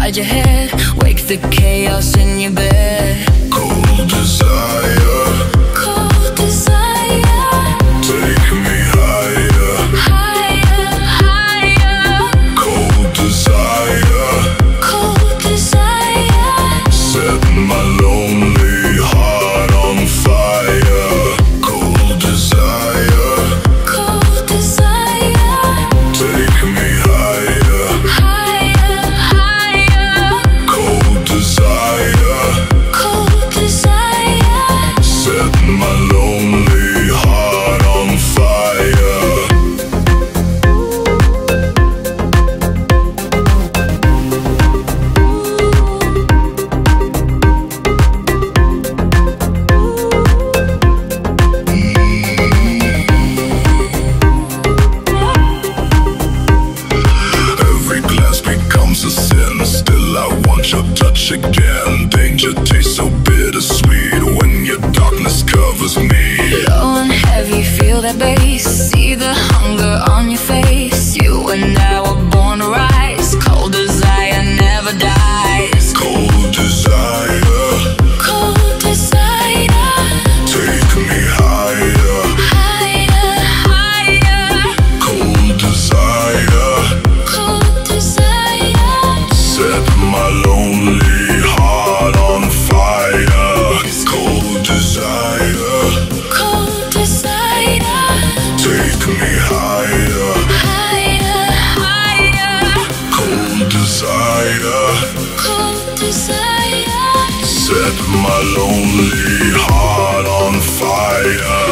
inside your head, wake the chaos in your bed. Cold desire, Cold desire, take me higher. higher, higher. Cold desire, Cold desire, set my lonely heart on fire. Cold desire, cold desire, take me higher. higher, higher. Cold desire, Cold desire, set my lonely heart on fire. Every glance becomes a sin. Still I want your touch again. Danger tastes so bittersweet when your darkness covers me. low and heavy, feel that bass. See the hunger on your face. You and I were born to rise. Cold desire never dies. Cold desire, Cold desire, take me higher. higher, higher. Cold desire, Cold desire, set my lonely heart on fire. Cold desire, cold desire, take me higher. higher, higher. Cold desire, Cold desire, set my lonely heart on fire.